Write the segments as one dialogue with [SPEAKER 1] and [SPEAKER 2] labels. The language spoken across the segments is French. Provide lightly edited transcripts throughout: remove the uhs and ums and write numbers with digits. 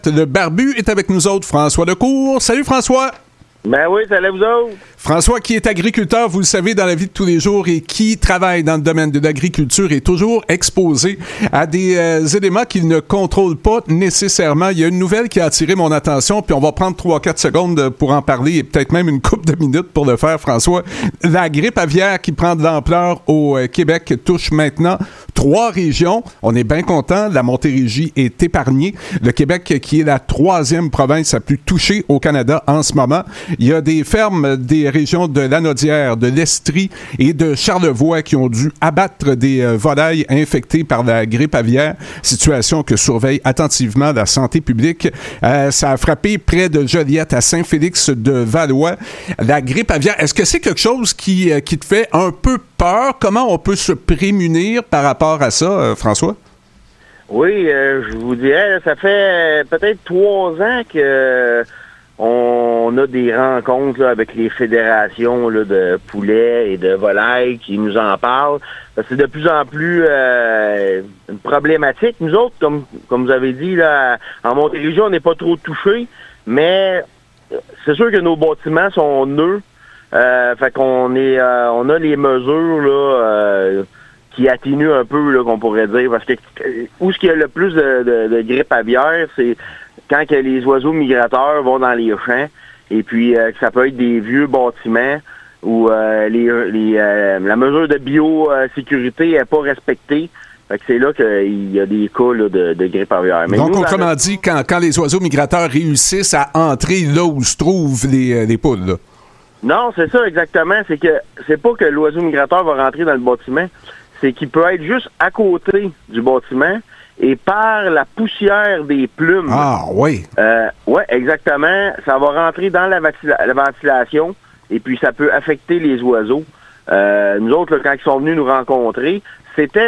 [SPEAKER 1] Le barbu est avec nous autres, François Lecourt. Salut François!
[SPEAKER 2] Ben oui, salut vous autres!
[SPEAKER 1] François, qui est agriculteur, vous le savez, dans la vie de tous les jours et qui travaille dans le domaine de l'agriculture, est toujours exposé à des éléments qu'il ne contrôle pas nécessairement. Il y a une nouvelle qui a attiré mon attention, puis on va prendre 3-4 secondes pour en parler et peut-être même une couple de minutes pour le faire, François. La grippe aviaire qui prend de l'ampleur au Québec touche maintenant 3 régions. On est bien content. La Montérégie est épargnée. Le Québec, qui est la 3e province la plus touchée au Canada en ce moment. Il y a des fermes des régions de Lanaudière, de l'Estrie et de Charlevoix qui ont dû abattre des volailles infectées par la grippe aviaire, situation que surveille attentivement la santé publique. Ça a frappé près de Joliette, à Saint-Félix-de-Valois. La grippe aviaire, est-ce que c'est quelque chose qui te fait un peu peur? Comment on peut se prémunir par rapport à ça, François?
[SPEAKER 2] Oui, je vous dirais, ça fait peut-être 3 ans que on a des rencontres là, avec les fédérations là, de poulets et de volailles qui nous en parlent. C'est de plus en plus une problématique. Nous autres, comme vous avez dit, là, en Montérégie, on n'est pas trop touchés, mais c'est sûr que nos bâtiments sont neufs. Fait qu'on est on a les mesures là qui atténuent un peu là, qu'on pourrait dire, parce que où est-ce qu'il y a le plus de grippe aviaire, c'est quand que les oiseaux migrateurs vont dans les champs, et puis ça peut être des vieux bâtiments où la mesure de biosécurité n'est pas respectée. Fait que c'est là qu'il y a des cas là, de grippe aviaire. Mais
[SPEAKER 1] donc, autrement dit, quand les oiseaux migrateurs réussissent à entrer là où se trouvent les poules, là.
[SPEAKER 2] Non, c'est ça exactement. C'est que c'est pas que l'oiseau migrateur va rentrer dans le bâtiment, c'est qu'il peut être juste à côté du bâtiment et par la poussière des plumes.
[SPEAKER 1] Ah oui.
[SPEAKER 2] Oui, exactement. Ça va rentrer dans la ventilation et puis ça peut affecter les oiseaux. Nous autres, là, quand ils sont venus nous rencontrer, c'était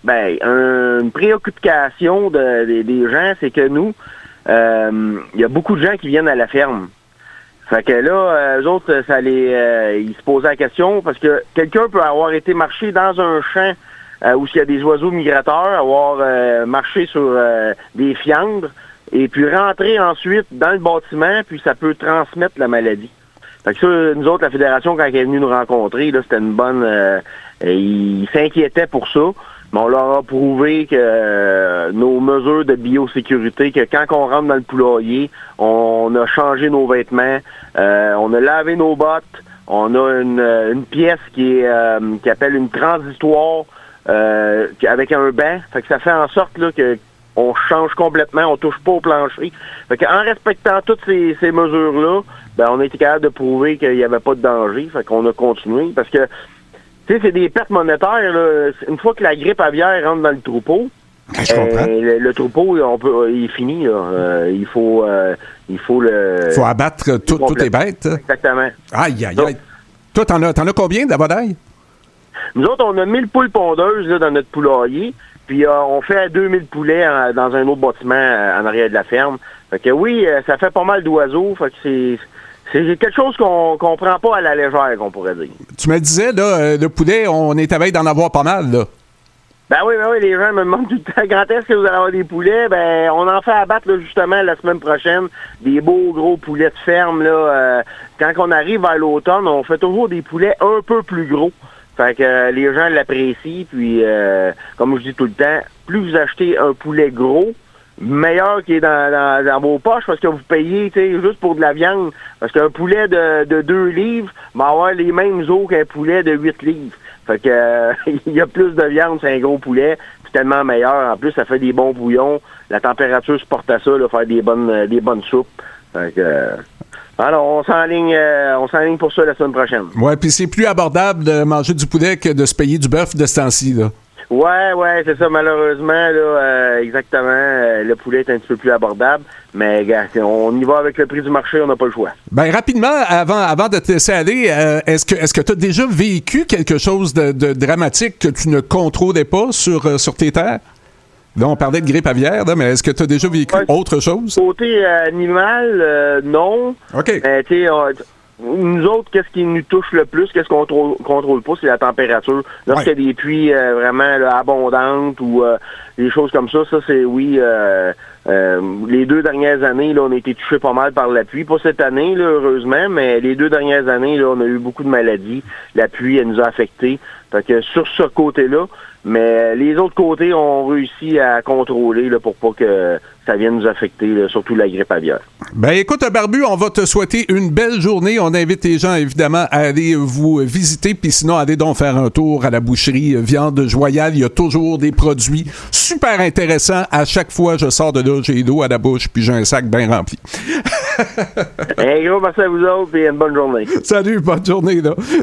[SPEAKER 2] une préoccupation des gens, c'est que nous, il y a beaucoup de gens qui viennent à la ferme. Fait que là, eux autres, ils se posaient la question parce que quelqu'un peut avoir été marcher dans un champ où il y a des oiseaux migrateurs, avoir marché sur des fiandres et puis rentrer ensuite dans le bâtiment, puis ça peut transmettre la maladie. Fait que ça, nous autres, la fédération, quand elle est venue nous rencontrer, là, c'était une bonne... ils s'inquiétaient pour ça. Mais on leur a prouvé que nos mesures de biosécurité, que quand on rentre dans le poulailler, on a changé nos vêtements, on a lavé nos bottes, on a une pièce qui appelle une transitoire avec un banc. Fait que ça fait en sorte là, que on change complètement, on touche pas au plancher. Fait que en respectant toutes ces mesures-là, on a été capable de prouver qu'il n'y avait pas de danger. Fait qu'on a continué parce que tu sais, c'est des pertes monétaires. Là. Une fois que la grippe aviaire rentre dans le troupeau, le troupeau, il est fini. Là. Il faut
[SPEAKER 1] abattre toutes les bêtes.
[SPEAKER 2] Exactement.
[SPEAKER 1] Aïe, aïe, aïe. Toi, t'en as combien de volailles?
[SPEAKER 2] Nous autres, on a 1000 poules pondeuses là, dans notre poulailler. Puis on fait 2000 poulets dans un autre bâtiment en arrière de la ferme. Fait que oui, ça fait pas mal d'oiseaux. Fait que c'est quelque chose qu'on prend pas à la légère, qu'on pourrait dire.
[SPEAKER 1] Tu me disais, là, le poulet, on est à veille d'en avoir pas mal, là.
[SPEAKER 2] Ben oui, les gens me demandent tout le temps, quand est-ce que vous allez avoir des poulets? On en fait abattre, là, justement, la semaine prochaine, des beaux gros poulets de ferme, là. Quand on arrive vers l'automne, on fait toujours des poulets un peu plus gros. Fait que les gens l'apprécient, puis, comme je dis tout le temps, plus vous achetez un poulet gros, meilleur qui est dans vos poches parce que vous payez juste pour de la viande. Parce qu'un poulet de 2 livres va avoir les mêmes os qu'un poulet de 8 livres. Fait que il y a plus de viande, c'est un gros poulet, puis tellement meilleur. En plus, ça fait des bons bouillons. La température supporte à ça, là, faire des bonnes soupes. Fait que alors, on s'enligne pour ça la semaine prochaine.
[SPEAKER 1] Ouais, puis c'est plus abordable de manger du poulet que de se payer du bœuf de ce temps-ci, là.
[SPEAKER 2] Ouais, c'est ça, malheureusement, là, exactement, le poulet est un petit peu plus abordable, mais gars, on y va avec le prix du marché, on n'a pas le choix.
[SPEAKER 1] Ben rapidement, avant de te laisser aller, est-ce que tu as déjà vécu quelque chose de dramatique que tu ne contrôlais pas sur tes terres? Là, on parlait de grippe aviaire, là, mais est-ce que tu as déjà vécu autre chose?
[SPEAKER 2] Côté animal, non.
[SPEAKER 1] OK.
[SPEAKER 2] Nous autres, qu'est-ce qui nous touche le plus, qu'est-ce qu'on contrôle pas, c'est la température. Lorsqu'il y a des pluies vraiment là, abondantes ou des choses comme ça, c'est oui, Les 2 dernières années, là, on a été touché pas mal par la pluie. Pas cette année, là, heureusement, mais les 2 dernières années, là, on a eu beaucoup de maladies. La pluie, elle nous a affectés. Fait que sur ce côté-là, mais les autres côtés ont réussi à contrôler là, pour pas que ça vienne nous affecter, là, surtout la grippe aviaire.
[SPEAKER 1] Ben écoute, Barbu, on va te souhaiter une belle journée. On invite les gens, évidemment, à aller vous visiter, puis sinon, allez donc faire un tour à la boucherie Viande Joyale. Il y a toujours des produits super intéressants. À chaque fois, je sors de là, j'ai l'eau à la bouche, puis j'ai un sac bien rempli.
[SPEAKER 2] Un gros merci à vous autres, et une bonne journée.
[SPEAKER 1] Salut, bonne journée, là.